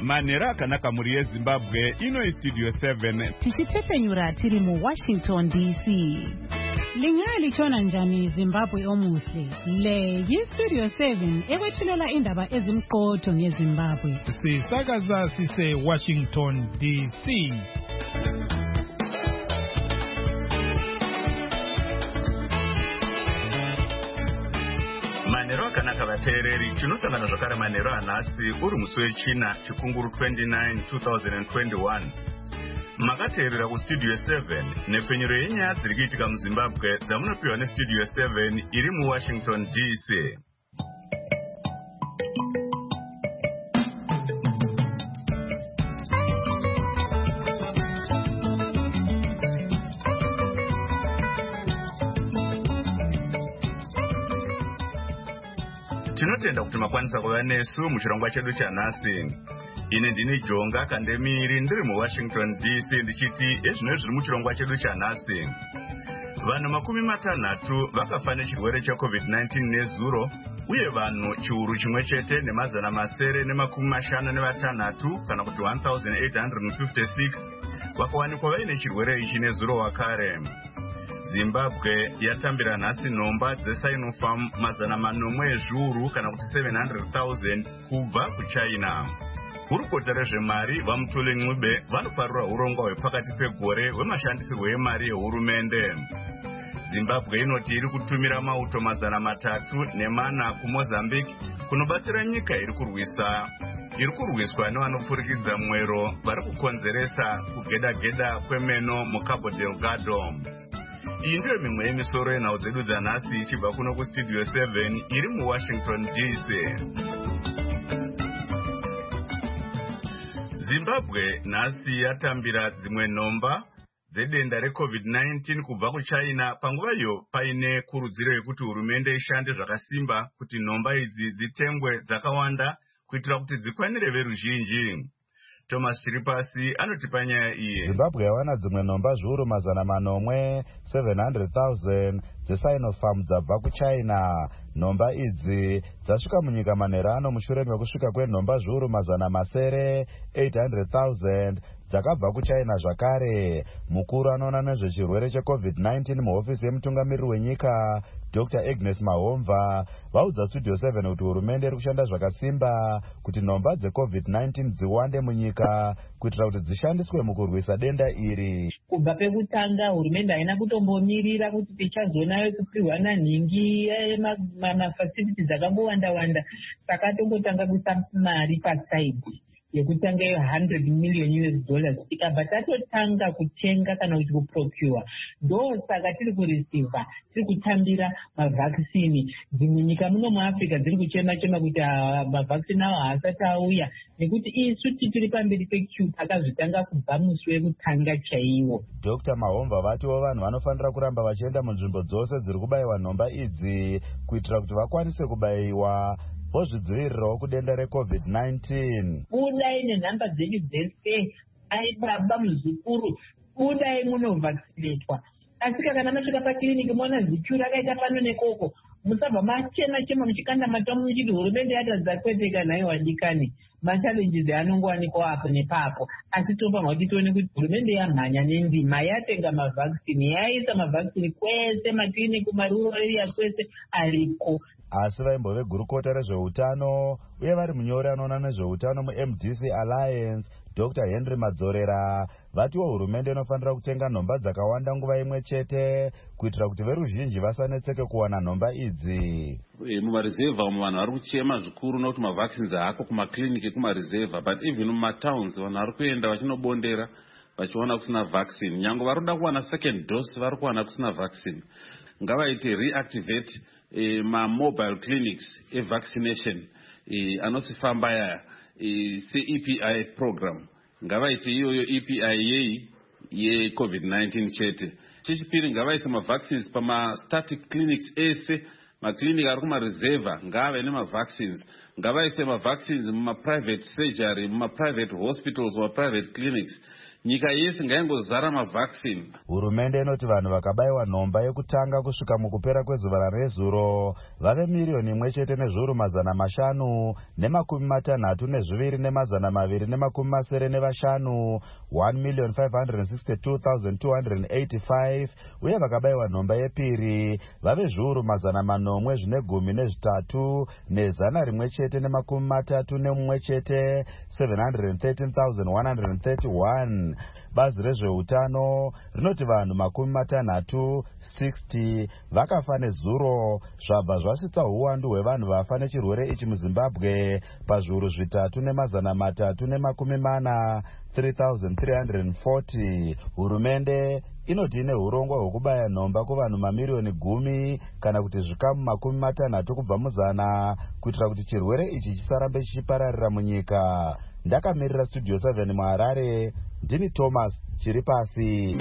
Manera akanaka muri yeZimbabwe ino Studio 7 tichitepenyura tiri mu Washington DC. Lingali chona njani Zimbabwe omuhle. Le yi-Studio 7 ewethulela indaba ezimqotho ngeZimbabwe. Sisakaza sise Washington DC. Manero akanaka vateereri chinosangana zvakare manero anhasi uri musi wechina chikunguru 29 2021 makateerera kustudio 7 nepfenyuro yenyaya dziri kuitika muZimbabwe dzamunopiwa nestudio 7 iri muWashington DC. Tinotenda kuti makwanisa kuva nesu muchirongwa chedu chanhasi. Ine ndini Jonga Kandemiri ndiri muWashington DC ndichiti ezvino zviri muchirongwa chedu chanhasi. Vanhu 60 vakafa nechirwere cheCovid-19 nezuro uye vanhu chiuru chimwe chete nemazana masere ne56 kana kuti 1856 vakawanikwa vaine chirwere ichi nezuro wakare. Zimbabwe yatambira nhasi nhomba dzeSinopharm mazana manomwe ezviuru kana kuti 700,000 kubva kuChina. Gurukota rezvemari vaMutule Ncube vanoparura urongwa hwepakati pegore hwemashandisirwo emari yehurumende. Zimbabwe inoti iri kutumira mauto mazana 304 kuMozambique kunobatsira nyika iri kurwiswa nevanopfurikidza mwero vari kukonzeresa kugedageda kwemeno muCabo Delgado. Iyi ndiyo mimwe yemisoro yenhau dzedu dzanhasi ichibva kuno kustudio 7 iri muWashington DC. Zimbabwe nhasi yatambira dzimwe nhomba dzedenda reCovid-19 kubva kuChina panguva iyo paine kurudziro yekuti hurumende ishande zvakasimba kuti nhomba idzi dzitengwe dzakawanda kuitira kuti dzikwanire veruzhinji. Thomas Chiripasi anotipa nyaya iyi. Zimbabwe yawana dzimwe nhomba zviuru mazana manomwe 700,000 dzeSinopharm dzabva kuChina. Nhomba idzi dzasvika munyika manheru ano mushure mekusvika kwenhomba zviuru mazana masere 800,000 dzakabva kuChina zvakare. Mukuru anoona nezvechirwere cheCovid-19 muhofisi yemutungamiriri wenyika Dr. Agnes Mahomva vaudza Studio 7 kuti hurumende iri kushanda zvakasimba kuti nhomba dzeCovid-19 dziwande munyika kuitira kuti dzishandiswe mukurwisa denda iri. Kubva pekutanga hurumende haina kutombomirira kuti tichazonayo kupirwana nhingi mafacilities dzakambowanda-wanda, saka tombotanga kuisa mari pasaidi yekutanga $100 million tikabva tatotanga kutenga kana kuti kuprocure. Ndo saka tiri kureceiva, tiri kutambira mavhakisini. Dzimwe nyika muno muAfrica dziri kuchema-chema kuti mavhakisini avo haasati auya nekuti isu tiri pamberi pequeue pakazvitanga kubva musi wekutanga chaiwo. Dr. Mahomva vatiwo vanhu vanofanira kuramba vachienda munzvimbo dzose dziri kubayiwa nhomba idzi kuitira kuti vakwanise kubayiwa vozvidzivirirawo kudenda reCovid-19. Budai nenhamba dzedu dzese, aibaba muzukuru, budai munovhakisinetwa. Asi kana masvika pakiriniki mona zichu rakaita pano nekoko, musabva machema-chema muchikanda matamu muchiti hurumende yatadza kwete kana iwo wadikani. Machallenges anongowanikwa apo nepapo, asi tofanirwa kuti tione kuti hurumende yamhanya nendima yatenga mavhakisini, yaisa mavhakisini kwese makiriniki marural area kwese ariko. Asi vaimbove gurukota rezveutano uye vari munyori anoona nezveutano muMDC Alliance Dr. Henry Madzorera vatiwo hurumende inofanira kutenga nhomba dzakawanda nguva imwe chete kuitira kuti veruzhinji vasanetseke kuwana nhomba idzi. Mumarizevha vanhu vari kuchema zvikuru nokuti mavhakisini haako kumakliniki ekumarizevha, but even mumatowns vanhu vari kuenda vachinobondera vachiona kusina vhakisini. Nyange vari kuda kuwana second dose vari kuwana kusina vhakisini. Ngavaite reactivate mobile clinics evaccination anosifamba yaya se-EPI program. Ngavaite iyoyo EPI yeyi yeCovid-19 chete. Chechipiri ngavaise mavaccines pama static clinics ese, maklinik ari kumareserva ngave nemavaccines. ngavaise mavaccines mumaprivate surgery, mumaprivate hospitals, mumaprivate clinics. Nyika yese ngaingozara mavaccine. Hurumende inoti vanhu vakabayiwa nhomba yekutanga kusvika mukupera kwezuva rezuro vave 1,562,275 1,562,285 uye vakabayiwa nhomba yepiri vave 813 131 713,131. Bazi rezveutano rinoti vanhu 60 vakafa nezuro zvabva zvasvitsa uwandu hwevanhu vafa nechirwere ichi muZimbabwe pazviuru 3,340 3,340. Hurumende inoti ine urongwa hwekubaya nhomba kuvanhu mamiliyoni 10 kana kuti zvikamu 60 kubva muzana kuitira kuti chirwere ichi chisarambe chichipararira munyika. Ndakamirira Studio 7 muHarare, ndini Thomas Chiripasi.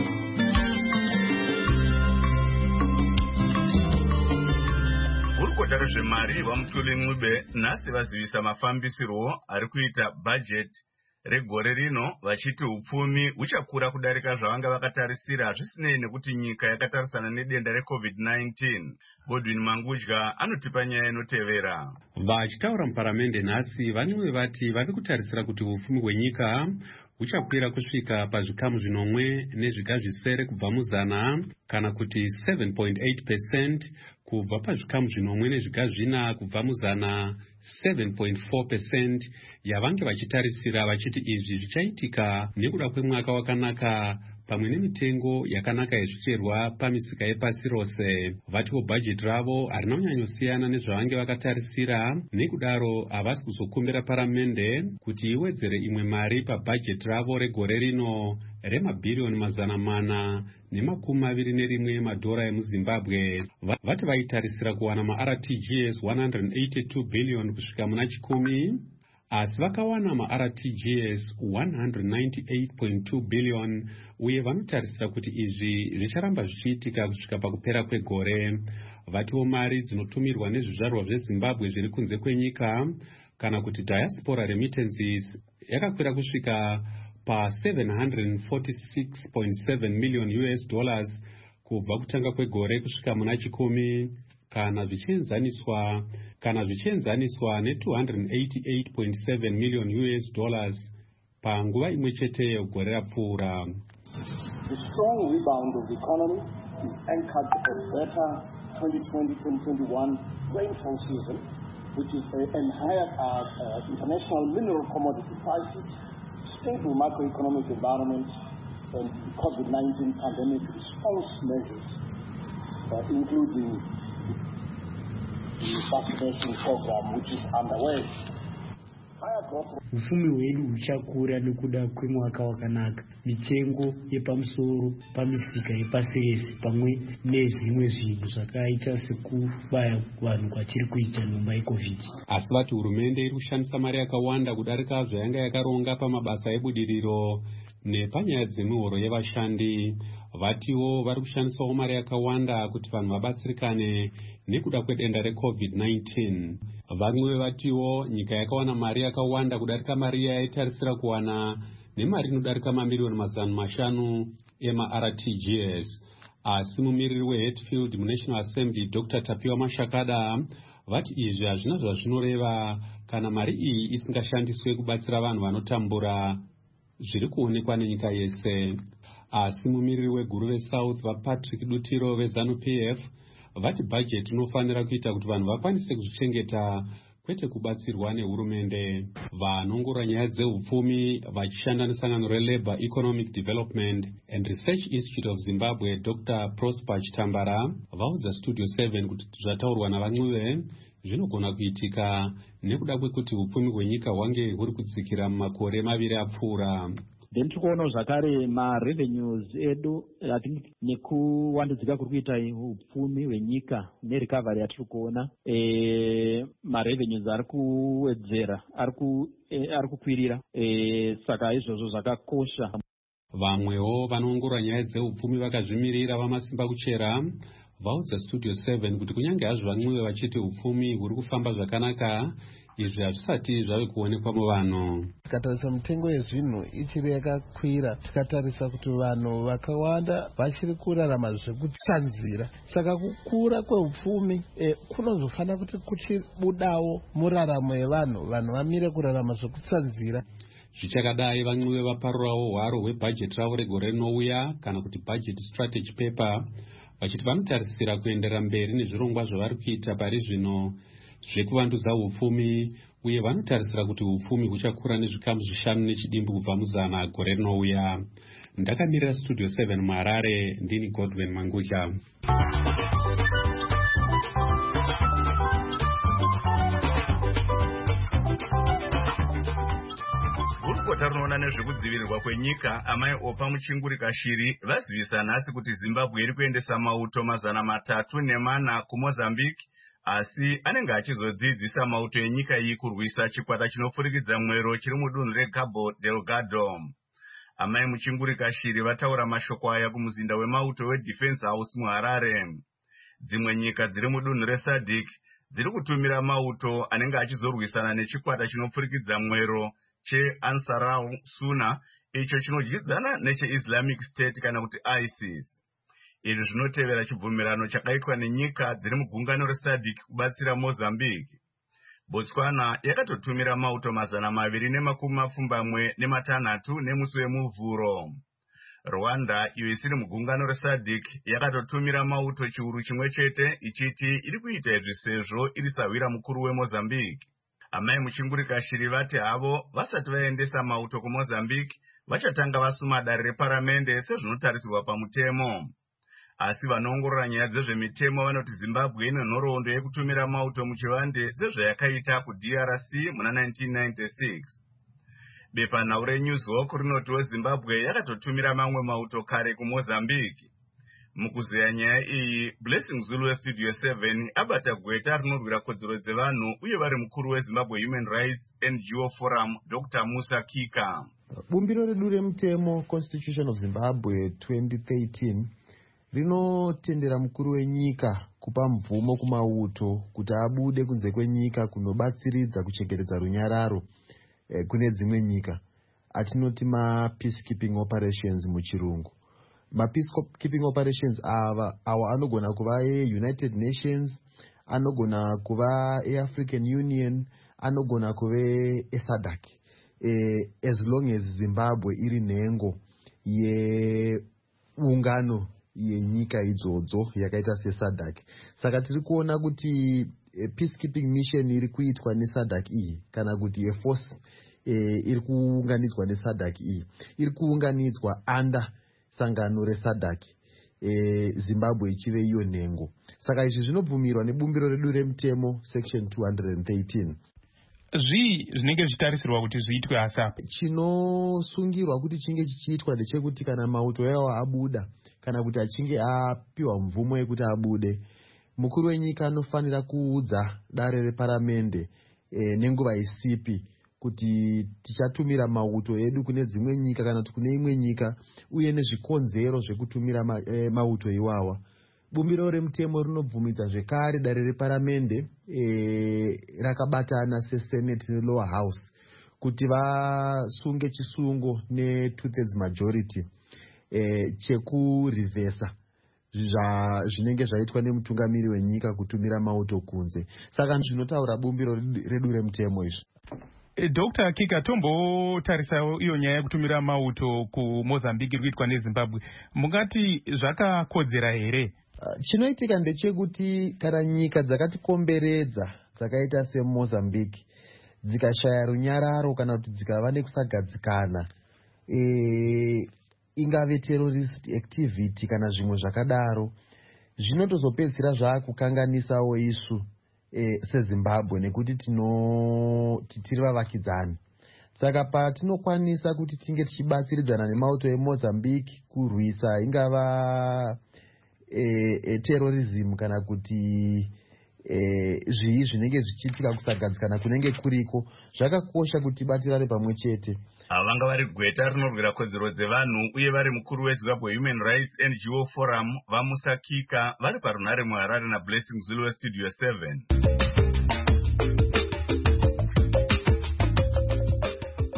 Gurukuta rezvemari vaMutuli Ncube nhasi vazivisa mafambisirwo ari kuita bhajeti regore rino vachiti upfumi huchakura kudarika zvavanga vakatarisira zvisinei nekuti nyika yakatarisana nedenda reCovid-19. Godwin Mangudya anotipa nyaya inotevera. Vachitaura muparamende nhasi vaNcube vati vari kutarisira kuti upfumi hwenyika huchakwira kusvika pazvikamu 10.7 kubva muzana kana kuti 7.8% kubva pazvikamu 10.4 kubva muzana 7.4% yavange vachitarisira vachiti izvi zvichaitika nekuda kwemwaka wakanaka pamwe nemitengo yakanaka yezvicherwa pamisika yepasi rose. Vatiwo bhajeti ravo harina kunyanyosiyana nezvavange vakatarisira, nekudaro havasi kuzokumbira paramende kuti iwedzere imwe mari pabhajeti ravo regore rino remabhiriyoni 421 madhora emuZimbabwe. Vati vaitarisira kuwana maRTGS 182 billion kusvika muna chikumi, asi vakawana maRTGS 198.2 billion uye vanotarisira kuti izvi zvicharamba zvichiitika kusvika pakupera kwegore. Vatiwo mari dzinotumirwa nezvizvarwa zveZimbabwe zviri kunze kwenyika kana kuti diaspora remittances yakakwira kusvika pa$746.7 million kubva kutanga kwegore kusvika muna chikumi kana zvichienzaniswa ne$288.7 million panguva imwe cheteyo gore rapfuura. The strong rebound of the economy is anchored on better 2020-2021 rainfall season, which is and higher international mineral commodity prices, stable macroeconomic environment, and COVID-19 pandemic response measures, including the vaccination program which is underway. Ufumi hwedu huchakura nekuda kwemwaka wakanaka, mitengo yepamusoro pamisika yepasi rese pamwe nezvimwe zvinhu zvakaita sekubaya vanhu kwatiri kuita nhomba yeCovid. Asi vati hurumende iri kushandisa mari yakawanda kudarika zvayanga yakaronga pamabasa ebudiriro nepanyaya dzemihoro yevashandi. Vatiwo vari kushandisawo mari yakawanda kuti vanhu vabatsirikane nekuda kwedenda reCovid-19. Vamwe vatiwo nyika yakawana mari yakawanda kudarika mari yaitarisira kuwana nemari inodarika mamiliyoni 500 emaRTGS. Asi mumiriri weHatfield muNational Assembly Dr. Tapiwa Mashakada vati izvi hazvina zvazvinoreva kana mari iyi isingashandiswe kubatsira vanhu vanotambura zviri kuonekwa nenyika yese. Asi mumiriri weguru veSouth vaPatrick Dutiro veZANU-PF vati bhajeti inofanira kuita kuti vanhu vakwanise kuzvichengeta kwete kubatsirwa nehurumende. Vanongora nyaya dzeupfumi vachishanda nesangano reLabour Economic Development and Research Institute of Zimbabwe Dr. Prosper Chitambara vaudza Studio 7 kuti zvataurwa navaNcube zvinogona kuitika nekuda kwekuti upfumi hwenyika hwange huri kudzikira mumakore maviri apfuura. Then tikuona zvakare ma-revenues edu I think nekuwandudzika kuri kuita upfumi hwenyika nerecovery yatiri kuona ma-revenues ari kuwedzera ari kukwirira saka izvozvo zvakakosha. Vamwewo vanoongorora nyaya dzeupfumi vakazvimirira vamasimba kuchera vaudza Studio 7 kuti kunyange hazvo vaNcube vachiti upfumi huri kufamba zvakanaka, izvi hazvisati zvave kuonekwa muvanhu. Tikatarisa mitengo yezvinhu ichiri yakakwira, tikatarisa kuti vanhu vakawanda vachiri kurarama zvekutsanzira, saka kukura kweupfumi kunozofanira kuti kuchibudawo muraramo yevanhu, vanhu vamire kurarama zvekutsanzira. Zvichakadai vamwe vevaparurawo hwaro hwebhajeti ravo regore rinouya kana kuti budget strategy paper, vachiti vanotarisira kuenderera mberi nezvirongwa zvavari kuita pari zvino zvekuvandudza upfumi, uye vanotarisira kuti upfumi huchakura nezvikamu 5 nechidimbu kubva muzana gore rinouya. Ndakamirira Studio 7 muHarare, ndini Godwin Mangucha. Gurukota rinoona nezvekudzivirirwa kwenyika amai opa muchingurika shiri vazivisa nhasi kuti Zimbabwe iri kuendesa mauto 304 kuMozambique, asi anenge achizodzidzisa mauto enyika iyi kurwisa chikwata chinopfurikidza mwero chiri mudunhu reCabo Delgado. Amai muchingurika shiri vataura mashoko aya kumuzinda wemauto weDefense House muHarare. Dzimwe nyika dziri mudunhu reSADC dziri kutumira mauto anenge achizorwisana nechikwata chinopfurikidza mwero cheAnsarul Suna, icho chinodyidzana necheIslamic State kana kuti ISIS. Izvi zvinotevera chibvumirano chakaitwa nenyika dziri mugungano reSADC kubatsira Mozambique. Botswana yakatotumira mauto 276 nemusi wemuvhuro. Rwanda, iyo isiri mugungano reSADC, yakatotumira mauto chiuru chimwe chete ichiti iri kuita izvi sezvo iri sawira mukuru weMozambique. Amai muchingurika shiri vati havo vasati vaendesa mauto kuMozambique vachatanga vasuma dare reparamende sezvinotarisirwa pamutemo. Asi vanoongorora nyaya dzezvemitemo vanoti Zimbabwe ine nhoroondo yekutumira mauto muchivande sezvayakaita kuDRC muna 1996. Bepanhau reNewsHawk rinotiwo Zimbabwe yakatotumira mamwe mauto kare kuMozambique. Mukuzeya nyaya iyi, Blessing Zulu weStudio 7 abata gweta rinorwira kodzero dzevanhu uye vari mukuru weZimbabwe Human Rights NGO Forum, Dr. Musa Kika. Bumbiro redu remutemo Constitution of Zimbabwe 2013 rinotendera mukuru wenyika kupa mvumo kumauto kuti abude kunze kwenyika kunobatsiridza kuchengetedza runyararo kune dzimwe nyika, atinoti peacekeeping operations muchirungu. Peacekeeping operations awa anogona kuva United Nations, anogona kuva African Union, anogona kuva SADC, as long as Zimbabwe iri nhengo yeungano yenyika idzodzo yakaita seSADC. Saka tiri kuona kuti peacekeeping mission iri kuitwa neSADC iyi kana kuti force iri kuunganidzwa neSADC iyi iri kuunganidzwa under sangano reSADC, Zimbabwe ichive iyo nhengo. Saka izvi zvinobvumirwa nebumbiro redu remutemo section 213. Zvii zvinenge zvichitarisirwa kuti zviitwe hasa? Chinosungirwa kuti chinge chichiitwa ndechekuti kana mauto yawo abuda kana kuti achinge apiwa mvumo yekuti abude, mukuru wenyika anofanira kuudza dare reparamende nenguva isipi kuti tichatumira mauto edu kune dzimwe nyika kana kuti kune imwe nyika, uye nezvikonzero zvekutumira mauto iwawa. Bumbiro remutemo rinobvumidza zvekare dare reparamende rakabatana seSenate neLower House kuti vasunge chisungo ne2/3 majority chekurivhesa zvinenge zvaitwa nemutungamiri wenyika kutumira mauto kunze. Saka zvinotaura bumbiro redu remutemo izvi. Dr. Kika, tombotarisa iyo nyaya yekutumira mauto kuMozambique iri kuitwa neZimbabwe, mungati zvakakodzera here? Chinoitika ndechekuti kana nyika dzakatikomberedza dzakaita seMozambique dzikashaya runyararo kana kuti dzikava nekusagadzikana, ingave terrorist activity kana zvimwe zvakadaro, zvinotozopedzisira zvaakukanganisawo isu seZimbabwe nekuti tiri vavakidzani. Saka patinokwanisa kuti tinge tichibatsiridzana nemauto eMozambique kurwisa ingava terrorism kana kuti zvii zvinenge zvichiitika kusagadzikana kunenge kuriko, zvakakosha kuti tibatirane pamwe chete. Vanga vari gweta rinorwira kodzero dzevanhu uye vari mukuru weZimbabwe Human Rights NGO Forum, vaMusa Kika, vari parunhare muHarare naBlessing Zulu weStudio 7.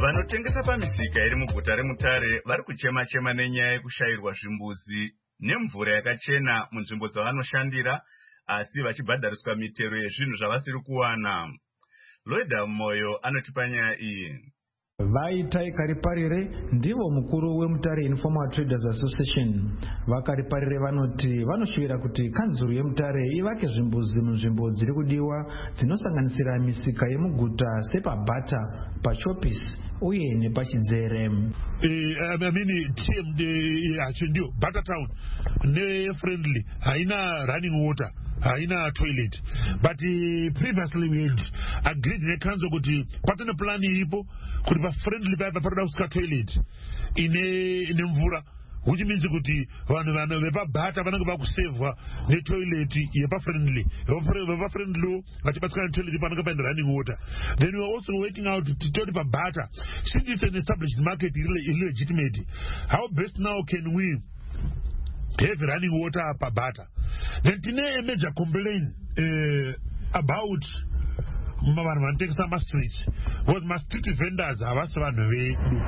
Vanotengesa pamisika iri muguta reMutare vari kuchema-chema nenyaya yekushayirwa zvimbuzi nemvura yakachena munzvimbo dzavanoshandira, asi vachibhadhariswa mitero yezvinhu zvavasiri kuwana. Loida Moyo anotipa nyaya iyi. Vaitai Kariparire ndivo mukuru weMutare Informal Traders Association. Vakariparire vanoti vanoshuvira kuti kanzuru yeMutare ivake zvimbuzi munzvimbo dziri kudiwa dzinosanganisira misika yemuguta sepaBhata, paChopisi uye nepaChidzere. Ndio Bata Town ne friendly haina running water, haina toilet, but previously we had agreed ne council kuti patene plan iripo kuti pa friendly pa paroda kuska toilet ine mvura, which means kuti vanhu vepaBhata vanenge vakusevwa netoilet yepa-friendly vachibatsika toilet panenge paine running water. Then we are also working out toti paBhata, since it's an established market illegitimate, how best now can we have running water paBhata? Then tine a major complaint about vanhu vanotengesa mastreets, was mastreet vendors havasi vanhu vedu.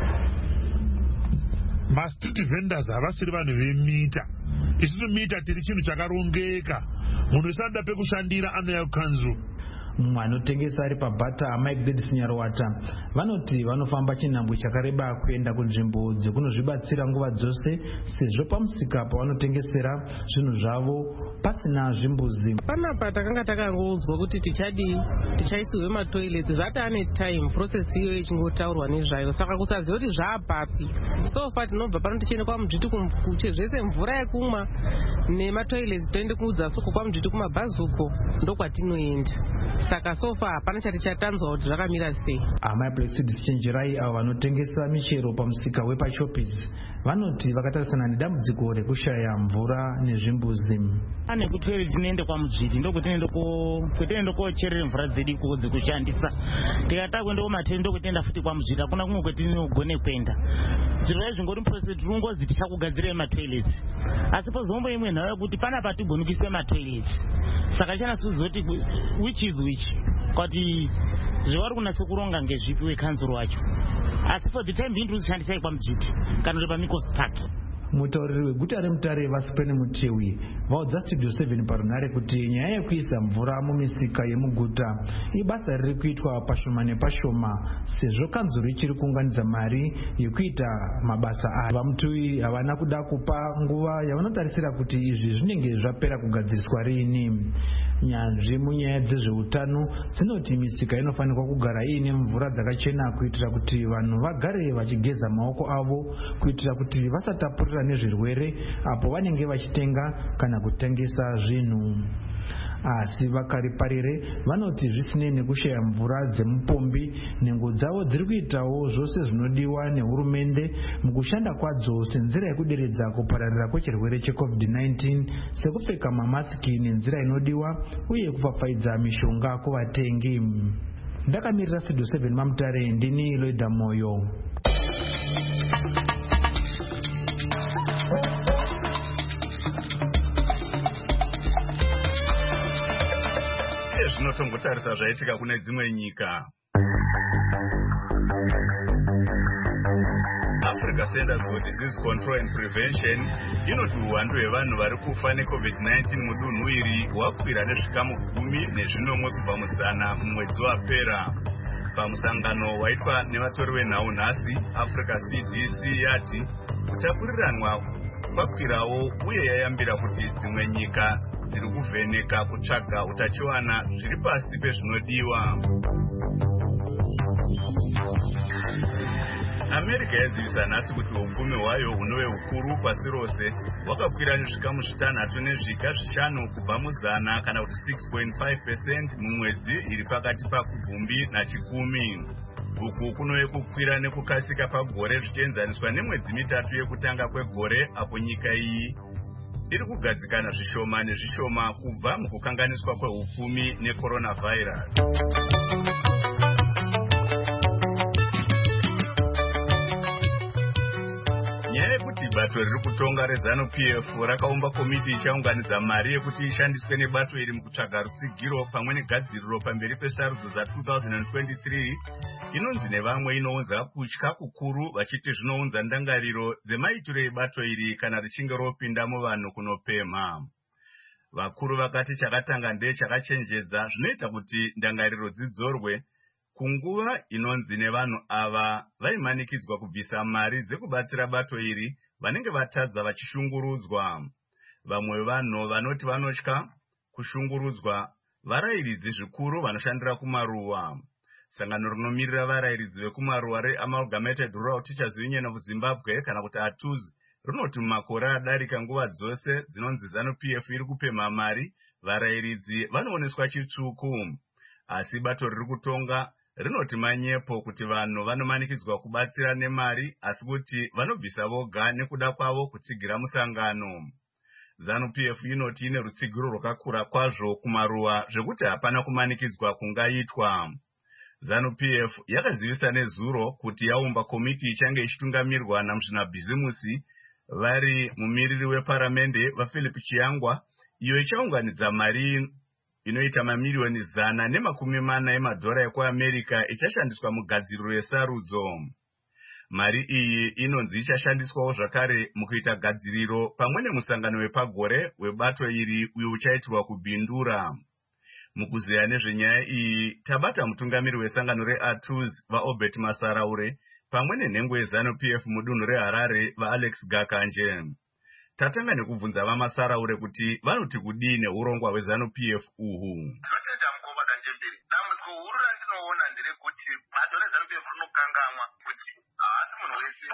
Mastreet vendors havasiri vanhu vemita. Isusu mita tiri chinhu chakarongeka, munhu usada pekushandira anouya kukanzuru. Vanotengesa ari paBhata Mike Dedis Nyarwata vanoti vanofamba chinhambwe chakareba kuenda kunzvimbo dzekunozvibatsira nguva dzose, sezvo pamusika pavanotengesera zvinhu zvavo pasina zvimbuzi. Panapa takanga takangoudzwa kuti tichaisirwe matoilets, zvatane time process iyo ichingotaurwa nezvayo, saka kusaziva kuti zvaapapi. So far tinobva pano tichienda kwaMujiti zvese mvura yekumwa nematoilets toende kuudza soko kwaMujiti kumabhazuko ndokwatinoenda. Saka sofa hapana chati chatanzwa kuti zvakamira sei. Amai Placidis Chenjerai avo vanotengesa michero pamusika wepaChopisi vanoti vakatarisana nedambudziko rekushaya mvura nezvimbuzi. Ane kutoilet tinoende kwaMujiti ndokwetinoenda kocherera mvura dzedu ikoko dzekushandisa. Tikataka kuenda kumatende ndokwetinoenda futi kwaMujiti, hakuna kumwe kwetinogone kuenda. Zviro zvingori muprocess tirongozi tichakugadzira matoilets, asi pozombo imwe nhau yekuti panapa tigoni kuisa matoilets. Saka chanasuziva kuti which is which, kwati zvevari kunasa kuronga ngezvipi wekanzuro wacho, asi for the time being tirikuzishandisai kwaMujiti kana kuti paMikos Park. Mutauriri weguta reMutare Vasipene Mutewi vaudza Studio 7 parunhare kuti nyaya yekuisa mvura mumisika yemuguta ibasa riri kuitwa pashoma nepashoma, sezvo kanzuro ichiri kuunganidza mari yekuita mabasa aya. VaMutewi havana kuda kupa nguva yavanotarisira kuti izvi zvinenge zvapera kugadziriswa riini. Nyanzvi munyaya dzezveutano dzinoti misika inofanirwa kugara iine mvura dzakachena kuitira kuti vanhu vagare vachigeza maoko avo, kuitira kuti vasatapurira nezvirwere apo vanenge vachitenga kana kutengesa zvinhu. Asi vakariparire vanoti zvisinei nekushaya mvura dzemupombi, nhengo dzavo dziri kuitawo zvose zvinodiwa nehurumende mukushanda kwadzo senzira yekuderedza kupararira kwechirwere cheCovid-19, sekupfeka mamasiki nenzira inodiwa uye kupfapfaidza mishonga kuvatengi. Ndakamirira Studio 7 maMutare, ndini Loida Moyo. Zvinotongotarisa zvaitika kune dzimwe nyika. Africa Centers for Disease Control and Prevention inoti uwandu hwevanhu vari kufa neCovid-19 mudunhu iri hwakwira nezvikamu 10 kubva muzana mumwedzi wapera. Pamusangano waitwa nevatori venhau nhasi, Africa CDC yati kutapuriranwa kwakwirawo uye yayambira kuti dzimwe nyika dziri kuvheneka kutsvaga utachiwana zviri pasi pezvinodiwa. America yazivisa nhasi kuti upfumi hwayo hunove hukuru pasi rose hwakakwira nezvikamu 5.5 kubva muzana kana kuti 6.5% mumwedzi iri pakati paKubvumbi naChikumi. Uku kunove kukwira nekukasika pagore zvichienzaniswa nemwedzi mitatu yekutanga kwegore, apo nyika iyi iri kugadzikana zvishoma nezvishoma kubva mukukanganiswa kwehupfumi necoronavirus. Nyaya yekuti bato riri kutonga reZANU-PF rakaumba komiti ichaunganidza mari yekuti ishandiswe nebato iri mukutsvaga rutsigiro pamwe negadziriro pamberi pesarudzo dza2023 inonzi nevamwe inounza kutya kukuru vachiti zvinounza ndangariro dzemaitiro ebato iri kana richinge ropinda muvanhu kunopemha. Vakuru vakati chakatanga ndechakachenjedza zvinoita kuti ndangariro dzidzorwe kunguva inonzi nevanhu ava vaimanikidzwa kubvisa mari dzekubatsira bato iri vanenge vatadza vachishungurudzwa. Vamwe vanhu vanoti vanotya kushungurudzwa varayiridzi zvikuru vanoshandira kumaruwa. Sangano rinomirira varayiridzi vekumaruwa reAmalgamated Rural Teachers Union of Zimbabwe kana kuti ATUZ rinoti mumakore adarika nguva dzose dzinonzi ZANU-PF iri kupemha mari varayiridzi vanooneswa chitsvuku. Asi bato riri kutonga rinoti manyepo kuti vanhu vanomanikidzwa kubatsira nemari asi kuti vanobvisa voga nekuda kwavo kutsigira musangano. ZANU-PF inoti ine rutsigiro rwakakura kwazvo kumaruwa zvekuti hapana kumanikidzwa kungaitwa. ZANU-PF yakazivisa nezuro kuti yaumba komiti ichange ichitungamirwa namuzvinabhizimusi vari mumiriri weparamende vaPhilip Chiyangwa, iyo ichaunganidza mari inoita mamiliyoni 140 emadhora ekuAmerica ichashandiswa mugadziriro yesarudzo. Mari iyi inonzi ichashandiswawo zvakare mukuita gadziriro pamwe nemusangano wepagore webato iri uyo uchaitirwa kubhindura. Mukuzeya nezvenyaya iyi tabata mutungamiri wesangano reATUZ vaObert Masaraure pamwe nenhengo yeZANU-PF mudunhu reHarare vaAlex Gakanje. Tatanga nekubvunza vaMasaraure kuti vanoti kudii neurongwa hweZANU-PF uhu. Tinotenda mukoma Kanjemberi. Dambudziko huru randinoona nderekuti bato reZANU-PF rinokangamwa kuti haasi munhu wese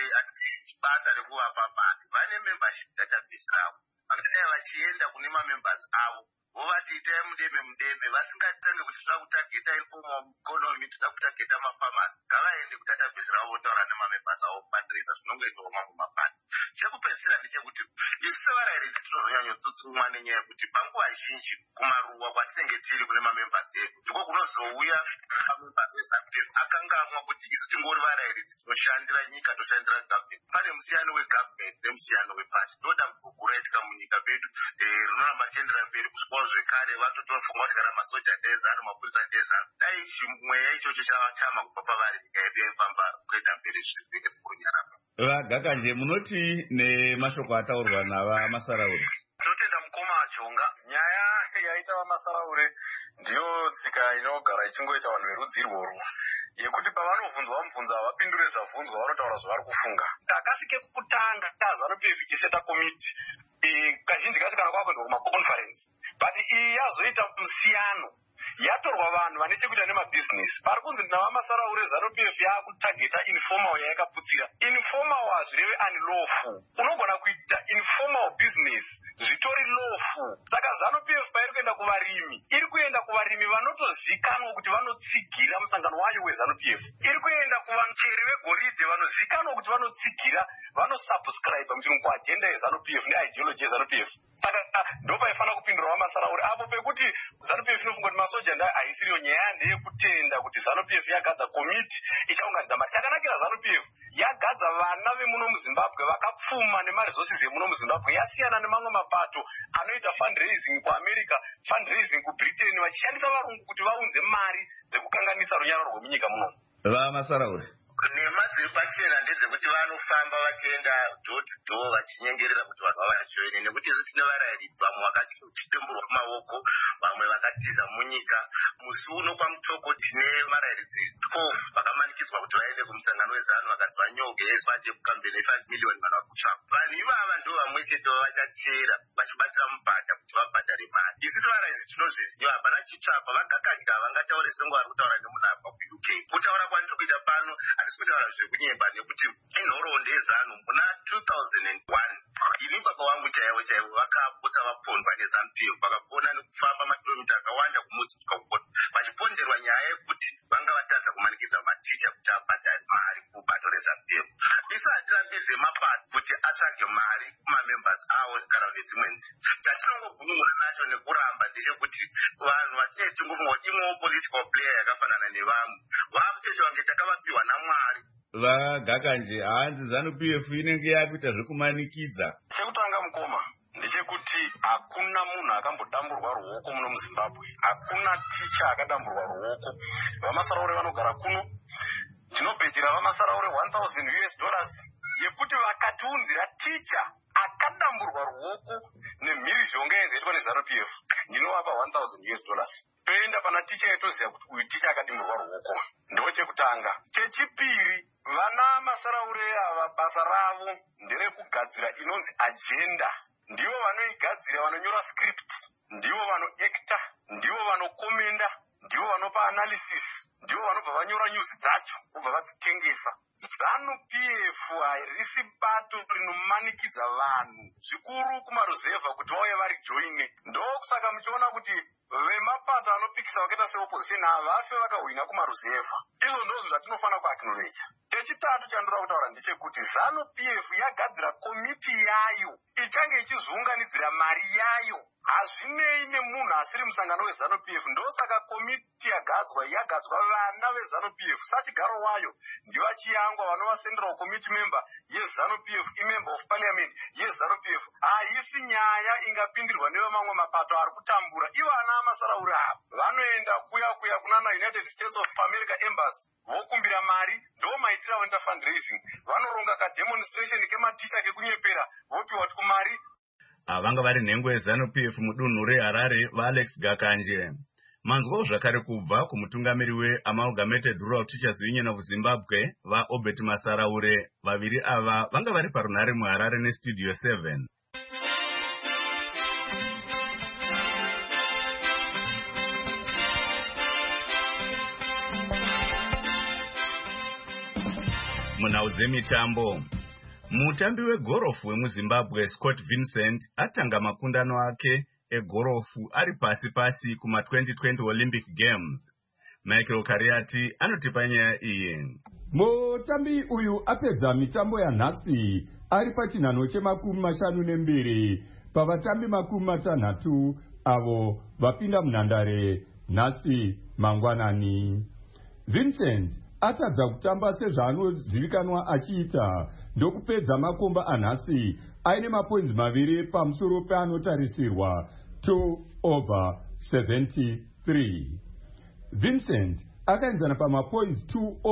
basa rekuvapa mari. Vane membership database ravo. Vangadai vachienda kune mamembers avo vovati itai mudeme vasingatange kuti toda kutageta informal economy, toda kutageta mafamasi, ngavaende kudatabase ravo votaura nemamembers avo kubatirisa zvinongoitwa mamwe mapani. Chekupedzisira ndechekuti isu sevarayiridzi tinozonyanyotsutsumwa nenyaya yekuti panguva zhinji kumaruwa kwatinenge tiri kune mamembers edu ndiko kunozouya mamembers eZANU-PF akangamwa kuti isu tingori varayiridzi tinoshandira nyika, toshandira government. Pane musiyano wegovernment nemusiyano wepasi. Ndoda kuguraitika munyika medu rinoramba tiendera mberi kusvikawo zvekare vatotofunga kuti kana masoja ndezano mapurisa ndezano dai chimweya ichocho chavatama kubva pavari nyika yedu yaifamba kuenda mberi zvinenge kurunyarama. Gakanje, munoti nemashoko ataurwa navaMasaraure? Tinotenda mukoma Ajonga. Nyaya yaita vaMasaraure ndiyo tsika inogara ichingoita vanhu verudzi irworwo yekuti pavanovhunzwa mubvunzo havapindure zvabvunzwa, vanotaura zvavari kufunga. Takasike kutanga ZANU-PF ichiseta komiti kazhinji kacho kana kwakuendwa kumaconference, but iyi yazoita musiyano yatorwa vanhu vane chekuita nemabhizinesi. Pari kunzi navaMasaraure ZANU-PF yakutageta informal yayakaputsira. Informal hazvireve unlawful. Unogona kuita informal business zvitori lawful. Saka ZANU-PF pairi kuenda kuvarimi, iri kuenda kuvarimi vanotozikanwa kuti vanotsigira musangano wayo weZANU-PF. Iri kuenda kuvacheri vegoridhe vanozikanwa kuti vanotsigira, vanosubscribe muchirungu kuagenda yeZANU-PF neideology yeZANU-PF. Saka ndopaifanira kupindura vaMasaraure apo pekuti ZANU-PF inofunga kuti masoja nda haisiriyo. Nyaya ndeyekutenda kuti ZANU-PF yagadza komiti ichaunganidza mari. Chakanakira ZANU-PF yagadza vana vemuno muZimbabwe vakapfuma nemaresources emuno muZimbabwe. Yasiyana nemamwe mapato anoita fundraising kuAmerica, fundraising kuBritain vachishandisa varungu kuti vaunze mari dzekukanganisa runyararo rwemunyika muno. VaMasaraure, nema dziri pachena ndedzekuti vanofamba vachienda door to door vachinyengerera kuti vanhu vavajoine, nekuti isu tine varayiridzi vamwe vakati chitemburwa maoko, vamwe vakatiza munyika. Musi uno kwamutoko tine varayiridzi 12 vakamanikidzwa kuti vaende kumusangano wezanu vakati vanyoge bhaje kukambeni 5 million vanhu vakutsvaka. Vanhu ivava ndo vamwe chete vavachachera vachibatira mubhadha kuti vabhadhare mari. Isu sevarayiridzi tinozviziva, hapana chitsvapa. Vagakanja havangataure senguva vari kutaura nemunhu abva kuUK. Kutaura kwandiri kuita pano handisi kutaura zvekunyepa, nekuti inhoroondo yezanu muna 2001 ini baba vangu chaivo chaivo vakapota vapondwa neZANU-PF, vakapona nekufamba makilomita akawanda kumudzi tukakona vachiponderwa nyaya yekuti vanga vatadza kumanikidza maticha kuti abhadhare mari kubato reZANU-PF. Isu hatirambe zvemapato kuti atsvage mari kumamembers avo kana nedzimwe nzira. Chatinongogunun'una nacho nekuramba ndechekuti vanhu vatinenge tingofunga kuti imwewo political player yakafanana nevamwe vakutoita kunge takavapiwa naMwari vagakanje hanzi ZANU-PF inenge yakuita zvekumanikidza. Chekutanga mukoma ndechekuti hakuna munhu akambodamburwa ruoko muno muZimbabwe. Hakuna ticha akadamburwa ruoko. Vamasaraure vanogara kuno. Tinobhedhera vamasaraure $1,000 yekuti vakatiunzira ticha akadamburwa ruoko nemhirizhonga yenzaitwa neZANU-PF. Ndinovapa $1,000. Toenda pana ticha yetoziva kuti uyu ticha akadimburwa ruoko. Ndo chekutanga. Chechipiri, vana masaraure ava basa ravo nderekugadzira inonzi agenda. Ndivo vanoigadzira, vanonyora script, ndivo vanoacta, ndivo vanokomenda, ndivo vanopa analysis, ndivo vanobva vanyora news dzacho kubva vadzitengesa. ZANU-PF harisi bato rinomanikidza vanhu zvikuru kumaruzevha kuti vauye vari joine. Ndokusaka muchiona kuti vemapato anopikisa vakaita seopposition havafe vakahwina kumaruzevha. Izvo ndozvo zvatinofanira kuacknowledge. Chechitatu chandinoda kutaura ndechekuti ZANU-PF yagadzira komiti yayo ichange ichizounganidzira mari yayo. Hazvinei nemunhu asiri musangano weZANU-PF. Ndosaka komiti yagadzwa vana veZANU-PF. Sachigaro wayo ndivachiyangwa vanova Central Committee member yeZANU-PF, imember of parliament yeZANU-PF. Haisi nyaya ingapindirwa nevamamwe mapato ari kutambura. Ivana amasaraura ava vanoenda kuya kunana United States of America embassy vokumbira mari, ndo maitira vanoita fundraising. Vanoronga kademonstration kematicha kekunyepera vopiwa kumari. Vanga vari nhengo yeZANU-PF mudunhu reHarare vaAlex Gakanje. Manzwawo zvakare kubva kumutungamiri weAmalgamated Rural Teachers Union of Zimbabwe vaObert Masaraure. Vaviri ava vanga vari parunhare muHarare neStudio 7. Munhau dzemitambo, mutambi wegorofu wemuZimbabwe Scott Vincent atanga makundano ake egorofu ari pasi kuma-2020 Olympic Games. Michael Kariati anotipa nyaya iyi. Mutambi uyu apedza mitambo yanhasi ari pachinhano che52 pavatambi 60 avo vapinda munhandare nhasi mangwanani. Vincent atadza kutamba sezvaanozivikanwa achiita ndokupedza makomba anhasi aine mapoints 2 pamusoro peanotarisirwa 2/73. Vincent akaenzana pamapoints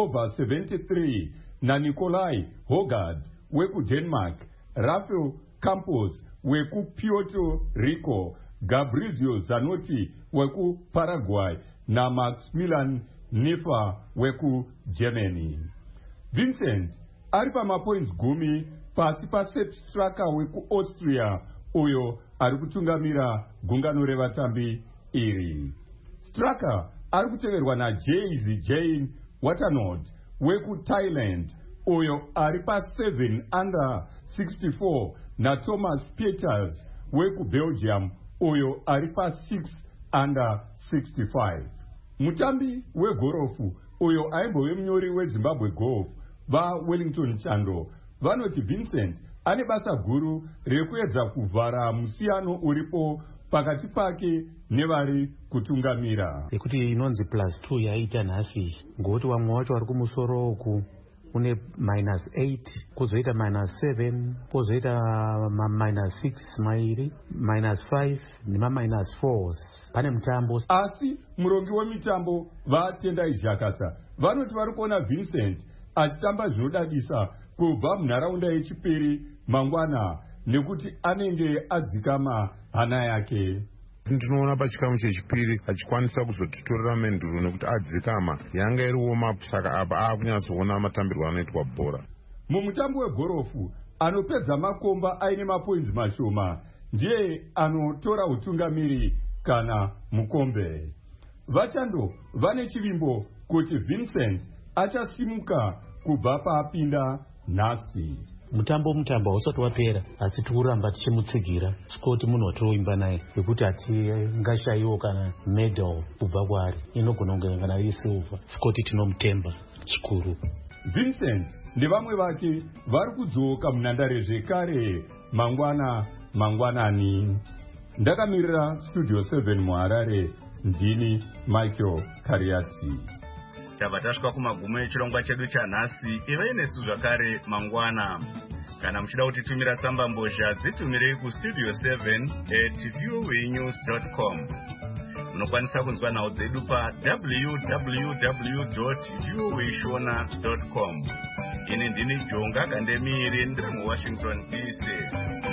2/73 naNikolai Hogard wekuDenmark, Rafael Campos wekuPuerto Rico, Gabrizio Zanotti wekuParaguay naMaximilian Nifa wekuGermany. Vincent ari pamapoints 10 pasi paSepp Straka wekuAustria uyo ari kutungamira gungano revatambi iri. Straka ari kuteverwa naJazy Jane Waternold wekuThailand uyo ari pa7 under 64 naThomas Pieters wekuBelgium uyo ari pa6 under 65. Mutambi wegorofu uyo aimbove munyori weZimbabwe Golf vaWellington Chando vanoti Vincent ane basa guru rekuedza kuvhara musiyano uripo pakati pake nevari kutungamira. Ekuti inonzi +2 yaita nhasi ngokuti vamwe vacho vari kumusoro uku une -8 kuzoita -7 pozoita -6 mairi -5 nema-4 pane mutambo. Asi murongi wemitambo vaTendai Zhakata vanoti vari kuona Vincent achitamba zvinodadisa kubva munharaunda yechipiri mangwana nekuti anenge adzikama hana yake. Tinoona pachikamu chechipiri achikwanisa kuzotitorera menduro nekuti adzikama yanga iri warm-up, saka apa akunyatsoona matambirwo anoitwa bhora. Mumutambo wegorofu anopedza makomba aine mapoints mashoma ndiye anotora utungamiri kana mukombe. Vachando vane chivimbo kuti Vincent achasimuka kubva paapinda nhasi. Mutambo hausati wapera asi tikuramba tichimutsigira. Scott munhu watoimba naye yekuti hatingashayiwo kana medal kubva kwaari, inogona kunge kana iri silver. Scott tinomutemba zvikuru. Vincent nevamwe vake vari kudzoka munhandare zvekare mangwanani. Ndakamirira Studio 7 muHarare, ndini Michael Kariati. tabva tasvika kumagumo echirongwa chedu chanhasi. ivai nesu zvakare mangwana. Kana muchida kutitumira tsamba mbozha dzitumirei kustudio 7@voanews.com. Munokwanisa kunzwa nhau dzedu pa www.voashona.com. Ini ndini Jonga Kandemiri ndiri muWashington DC.